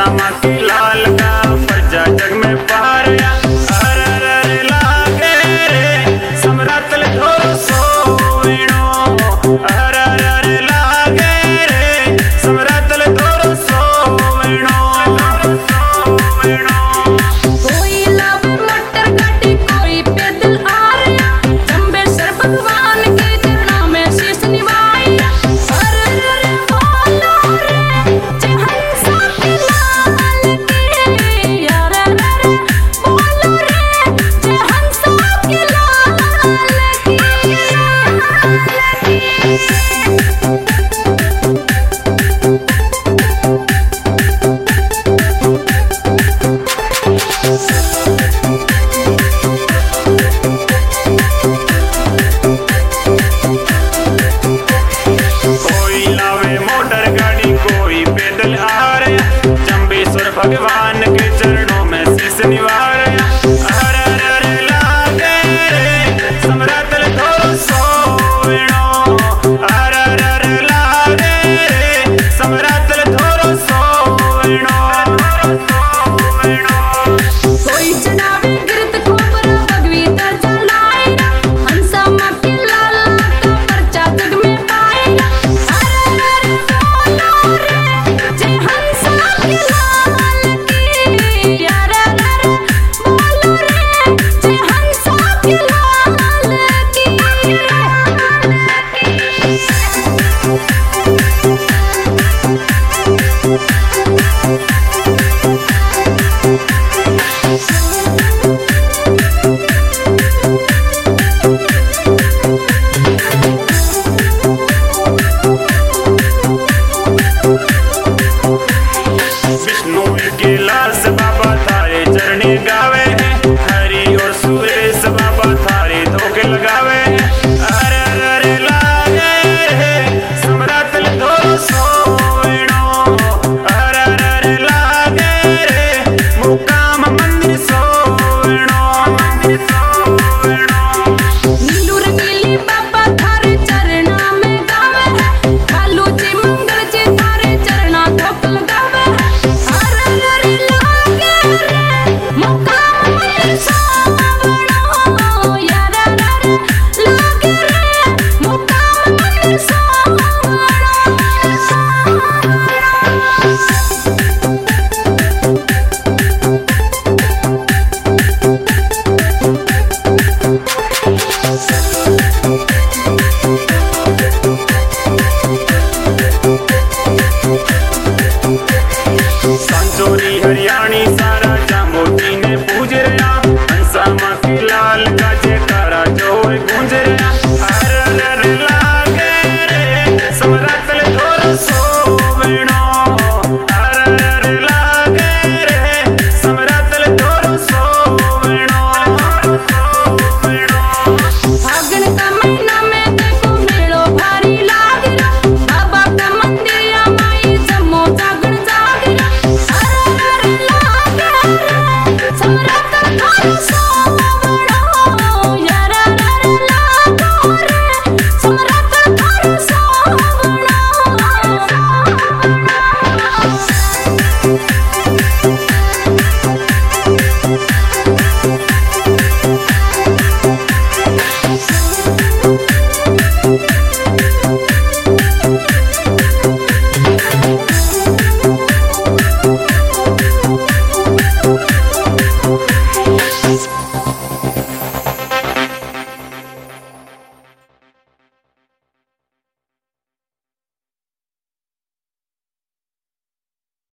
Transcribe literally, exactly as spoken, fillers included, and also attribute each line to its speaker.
Speaker 1: हंसामा की लाल का प्रजा जग में पारया अर अर लागे रे समरातल थोरो सोवेणो अर अर लागे रे समरातल थोरो सोवेणो सोवेणो
Speaker 2: कोई लाभ मोटर गाड़ी कोई पैदल आ रहा जंबेश्वर भगवान के चरणों में शीश निवाया अर अर बोलो रे जय हंसा के लाल की अर अर बोलो रे जय हंसा के लाल
Speaker 1: कोई लावे मोटर गाड़ी कोई पैदल आ रहा जंबेश्वर भगवान के चरणों में शीश निवारया अर अर लागे रे समरातल थोरो सोवेणो अर अर लागे रे समरातल थोरो सोवेणो सोवेणो
Speaker 2: कोई चढ़ावे गिरत खोपरा भगवीता जलाएगा हंसा माँ के लाला का पर्चा जग में पाएगा अरे अरे बोलो रे जय हंसा के लाल की अरे अरे बोलो रे जय हंसा के लाल की
Speaker 1: विष्णु के लास बाबा थारे चरणी गावे हैं हरि और सुरेश बाबा थारे धोखे लगावे हैं अर अर लागे रे समरातल थोरो सोवेणो अर अर लागे रे मुकाम मंदिर सोवेणो मंदिर सोवेणो
Speaker 2: नीलू रंगीली बाबा थारे चरणा में गावे है कालू जी मंगल जी थारे चरणा धोक लगावे है अर अर लागे रे मुकाम मंदिर सोवेणो यार अर लागे रे मुकाम मंदिर सोवेणो
Speaker 1: संजोरी